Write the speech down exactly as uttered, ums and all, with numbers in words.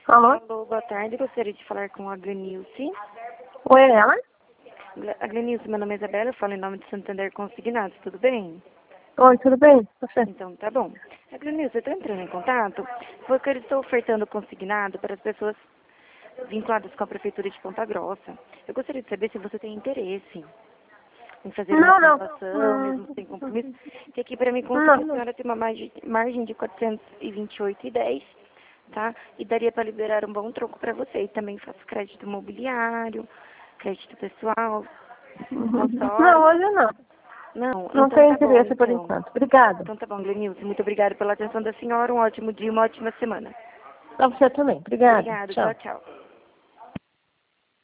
Alô? Alô, boa tarde. Gostaria de falar com a Glenilce. Oi, é ela? A Glenilce, meu nome é Isabela, eu falo em nome de Santander Consignados, tudo bem? Oi, tudo bem? Você? Então, tá bom. A Glenilce, eu estou entrando em contato porque eu estou ofertando consignado para as pessoas vinculadas com a Prefeitura de Ponta Grossa. Eu gostaria de saber se você tem interesse em fazer uma Não, não. transação, Hum, mesmo sem compromisso, que aqui para me consultar a não. senhora tem uma margem margem de quatrocentos e vinte e oito e dez, tá? E daria para liberar um bom troco para você. E também faço crédito imobiliário, crédito pessoal, Uhum. Não, consórcio. hoje não. Não, Não então tenho tá bom, interesse por então. enquanto. Obrigada. Então tá bom, Glenilce, muito obrigada pela atenção da senhora, um ótimo dia, uma ótima semana. Pra você também. Obrigada. Obrigada, Tchau. tchau, tchau.